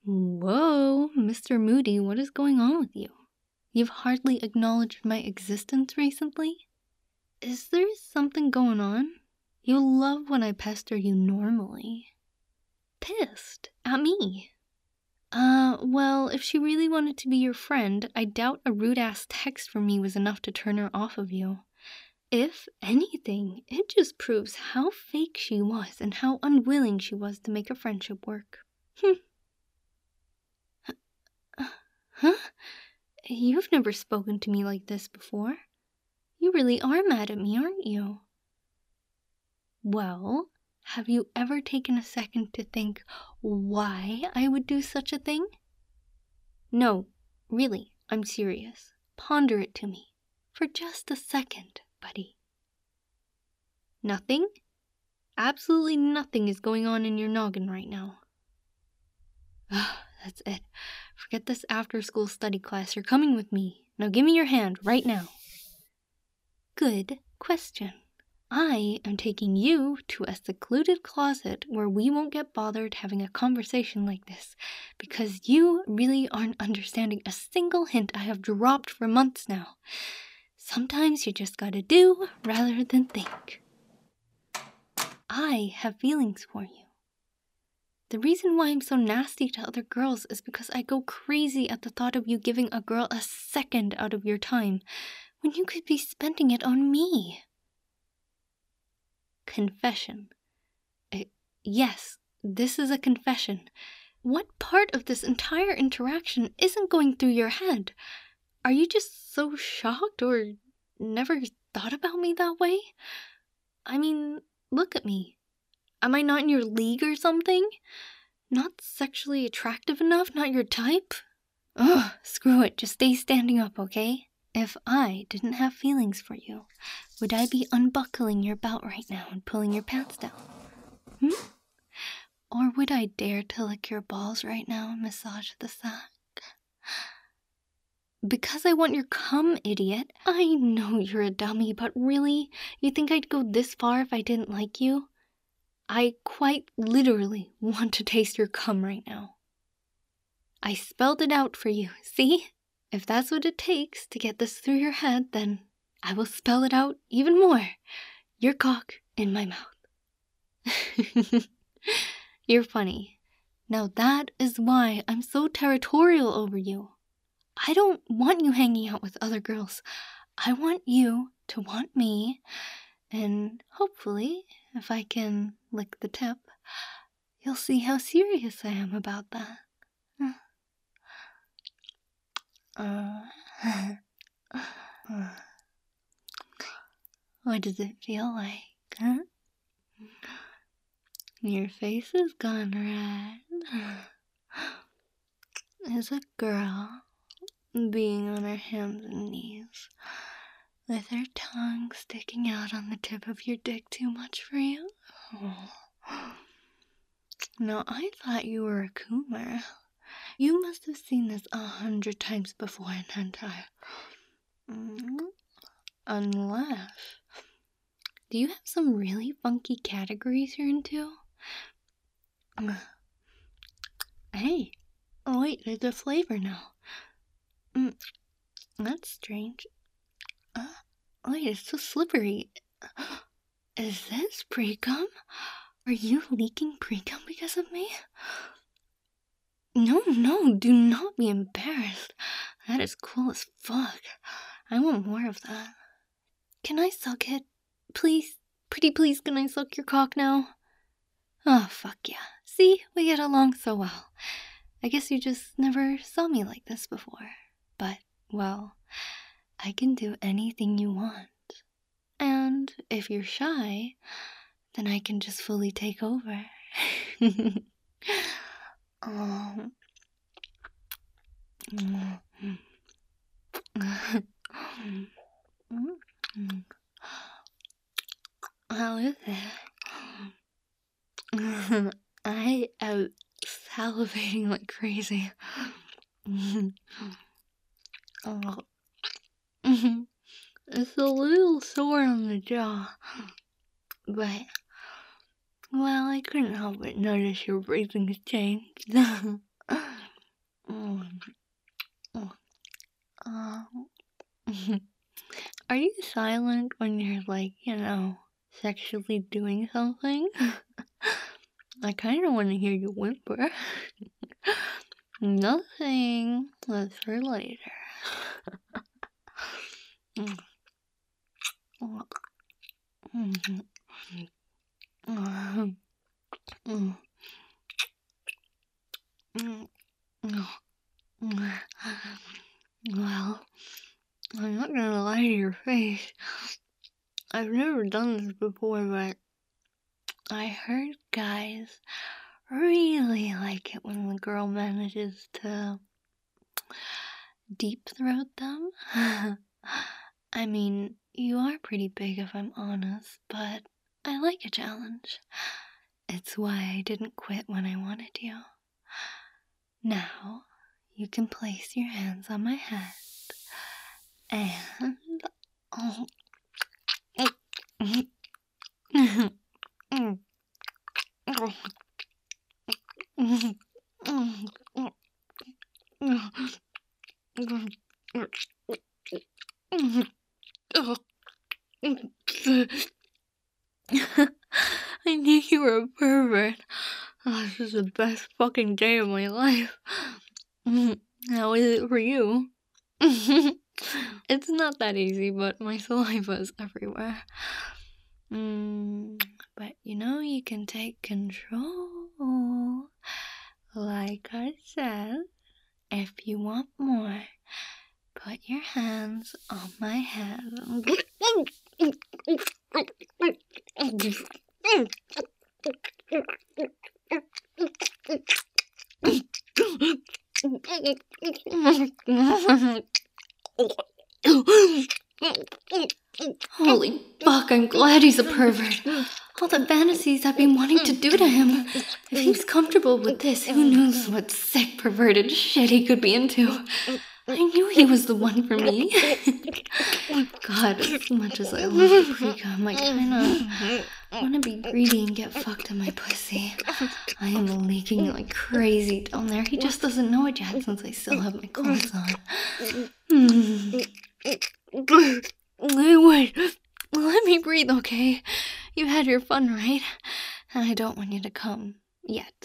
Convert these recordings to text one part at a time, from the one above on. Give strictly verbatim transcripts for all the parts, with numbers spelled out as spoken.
Whoa, Mister Moody, what is going on with you? You've hardly acknowledged my existence recently? Is there something going on? You love when I pester you normally. Pissed? At me? Uh, well, if she really wanted to be your friend, I doubt a rude-ass text from me was enough to turn her off of you. If anything, it just proves how fake she was and how unwilling she was to make a friendship work. Hm. Huh? You've never spoken to me like this before. You really are mad at me, aren't you? Well, have you ever taken a second to think why I would do such a thing? No, really, I'm serious. Ponder it to me, for just a second, buddy. Nothing? Absolutely nothing is going on in your noggin right now. Ah, that's it. Forget this after-school study class. You're coming with me. Now give me your hand right now. Good question. I am taking you to a secluded closet where we won't get bothered having a conversation like this, because you really aren't understanding a single hint I have dropped for months now. Sometimes you just gotta do rather than think. I have feelings for you. The reason why I'm so nasty to other girls is because I go crazy at the thought of you giving a girl a second out of your time when you could be spending it on me. Confession. Uh, yes, this is a confession. What part of this entire interaction isn't going through your head? Are you just so shocked or never thought about me that way? I mean, look at me. Am I not in your league or something? Not sexually attractive enough? Not your type? Ugh, screw it. Just stay standing up, okay? If I didn't have feelings for you, would I be unbuckling your belt right now and pulling your pants down? Hmm? Or would I dare to lick your balls right now and massage the sack? Because I want your cum, idiot. I know you're a dummy, but really? You think I'd go this far if I didn't like you? I quite literally want to taste your cum right now. I spelled it out for you, see? If that's what it takes to get this through your head, then I will spell it out even more. Your cock in my mouth. You're funny. Now that is why I'm so territorial over you. I don't want you hanging out with other girls. I want you to want me, and hopefully, if I can lick the tip, you'll see how serious I am about that. Uh, what does it feel like, huh? Your face has gone red. Is a girl being on her hands and knees with her tongue sticking out on the tip of your dick too much for you? Oh. Now, I thought you were a coomer. You must have seen this a hundred times before in hentai. Mm. Unless... Do you have some really funky categories you're into? Hey, oh wait, there's a flavor now. Mm, that's strange. Uh, wait, it's so slippery. Is this pre-cum? Are you leaking pre-cum because of me? No, no, do not be embarrassed. That is cool as fuck. I want more of that. Can I suck it? Please? Pretty please, can I suck your cock now? Oh, fuck yeah. See, we get along so well. I guess you just never saw me like this before. But, well, I can do anything you want. And if you're shy, then I can just fully take over. um, How is it? I am salivating like crazy. Oh. It's a little sore on the jaw, but, well, I couldn't help but notice your breathing has changed. Uh, are you silent when you're like, you know, sexually doing something? I kind of want to hear you whimper. Nothing. That's for later. Mm. Mm. Mm. Mm. Mm. Mm. Mm. Well, I'm not gonna lie to your face. I've never done this before, but I heard guys really like it when the girl manages to deep throat them. I mean, you are pretty big if I'm honest, but I like a challenge. It's why I didn't quit when I wanted you. Now, you can place your hands on my head and... Oh. I knew you were a pervert. Oh, this is the best fucking day of my life. How is it for you? It's not that easy, but my saliva is everywhere. Mm, but you know, you can take control. Like I said, if you want more, put your hands on my head. Holy fuck, I'm glad he's a pervert. All the fantasies I've been wanting to do to him. If he's comfortable with this, who knows what sick, perverted shit he could be into. I knew he was the one for me. God, as much as I love pre-cum, I kinda wanna be greedy and get fucked in my pussy. I am leaking like crazy down there. He just doesn't know it yet since I still have my clothes on. Hmm. Wait, let me breathe, okay? You had your fun, right? And I don't want you to come yet.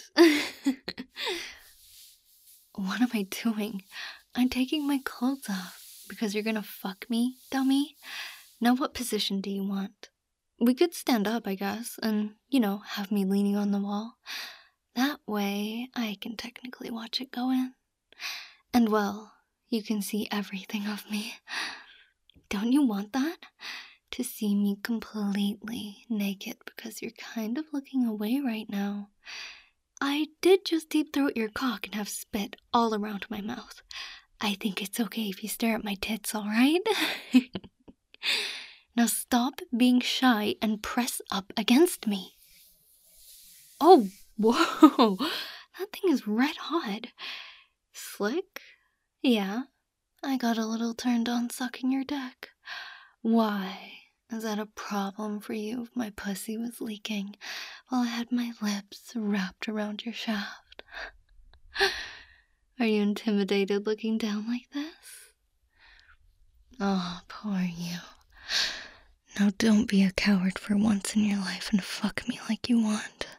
What am I doing? I'm taking my clothes off because you're gonna fuck me, dummy. Now what position do you want? We could stand up, I guess, and, you know, have me leaning on the wall. That way, I can technically watch it go in. And, well, you can see everything of me. Don't you want that? To see me completely naked because you're kind of looking away right now. I did just deep throat your cock and have spit all around my mouth. I think it's okay if you stare at my tits, alright? Now stop being shy and press up against me. Oh, whoa, that thing is red hot. Slick? Yeah, I got a little turned on sucking your dick. Why? Is that a problem for you if my pussy was leaking while I had my lips wrapped around your shaft? Are you intimidated looking down like this? Oh, poor you. Now don't be a coward for once in your life and fuck me like you want.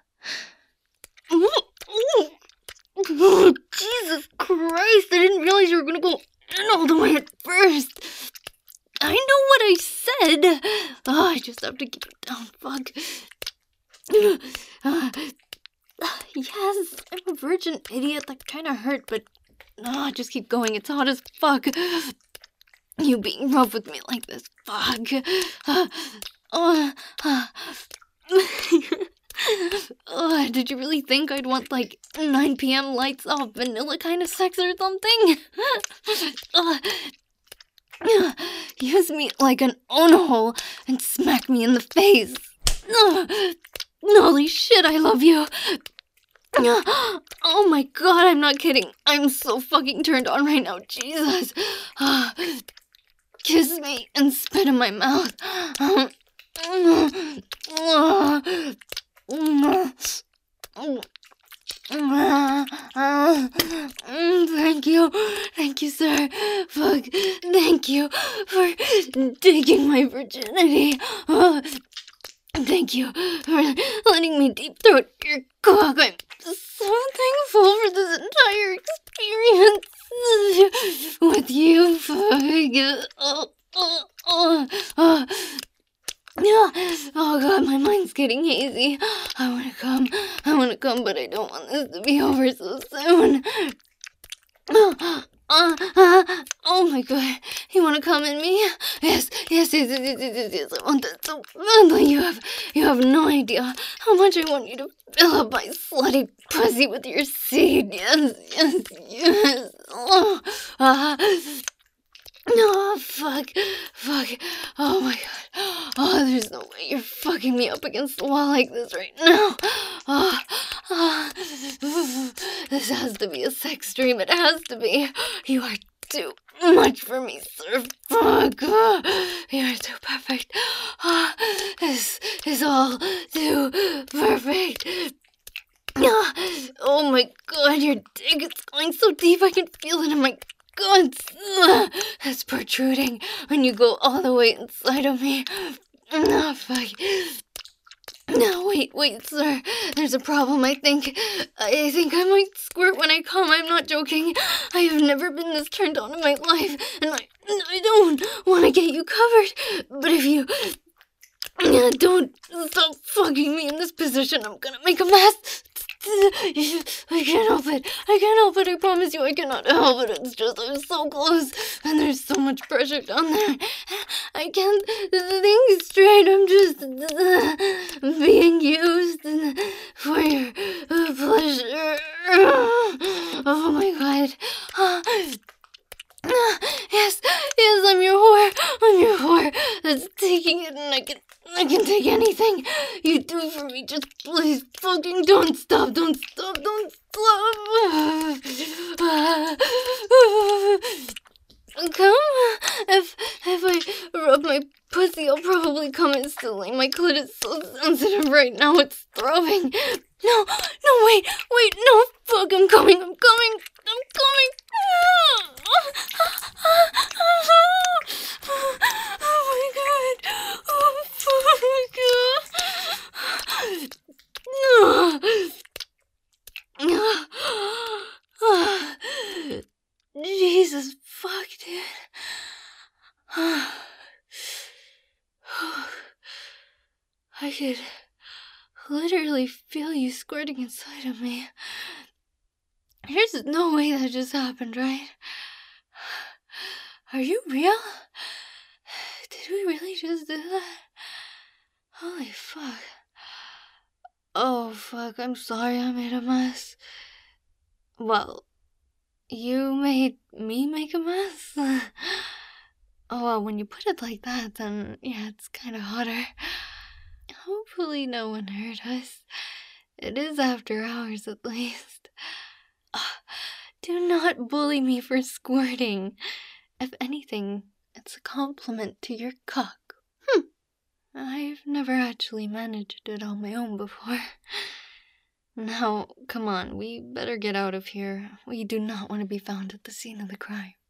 Oh, Jesus Christ, I didn't realize you were gonna go in all the way at first. I know what I said. Oh, I just have to keep it down. Fuck. Uh, yes, I'm a virgin idiot. That kind of hurt, but oh, just keep going. It's hot as fuck. You being rough with me like this. Fuck. Uh, uh, uh. Uh, did you really think I'd want, like, nine p m lights off vanilla kind of sex or something? uh, Use me like an own-hole and smack me in the face. Uh, holy shit, I love you. Uh, oh my god, I'm not kidding. I'm so fucking turned on right now. Jesus. Uh, kiss me and spit in my mouth. Uh, uh, uh, Uh, uh, uh, thank thank you. Thank you, sir. Fuck. Thank you for taking my virginity. Oh, thank you for letting me deep throat your cock. I'm so thankful for this entire experience with you. Fuck. Oh, oh, oh, oh. Yeah. Oh god, my mind's getting hazy. I wanna come. I wanna come, but I don't want this to be over so soon. Oh, uh, uh, oh my god. You wanna come in me? Yes, yes, yes, yes, yes, yes, yes. I want that so badly. You have, you have no idea how much I want you to fill up my slutty pussy with your seed. Yes, yes, yes. Oh, uh, no, fuck, fuck, oh my god, oh, there's no way you're fucking me up against the wall like this right now, oh, oh, this has to be a sex dream, it has to be, you are too much for me, sir, fuck, oh, you are too perfect, oh, this is all too perfect. Oh my god, your dick is going so deep, I can feel it in my guts. It's protruding when you go all the way inside of me. No, fuck. No, wait, wait, sir. There's a problem, I think. I think I might squirt when I come. I'm not joking. I have never been this turned on in my life, and I, I don't want to get you covered. But if you don't stop fucking me in this position, I'm gonna make a mess. I can't help it. I can't help it. I promise you I cannot help it. It's just I'm so close and there's so much pressure down there. I can't think straight. I'm just uh, being used for your uh, pleasure. Oh my god. Yes, yes, I'm your whore. I'm your whore. That's taking it, and I can, I can take anything you do for me. Just please, fucking don't stop, don't stop, don't stop. Come, if if I rub my pussy, I'll probably come instantly. My clit is so sensitive right now; it's throbbing. No, no, wait, wait, no, fuck! I'm coming, I'm coming, I'm coming. Oh my god! Oh fuck! No! Jesus fuck, dude. I could literally feel you squirting inside of me. There's no way that just happened, right? Are you real? Did we really just do that? Holy fuck. Oh fuck, I'm sorry I made a mess. Well, you made me make a mess? Oh well, when you put it like that, then yeah, it's kinda hotter. Hopefully no one heard us. It is after hours at least. Uh, do not bully me for squirting. If anything, it's a compliment to your cock. Hm. I've never actually managed it on my own before. Now, come on, we better get out of here. We do not want to be found at the scene of the crime.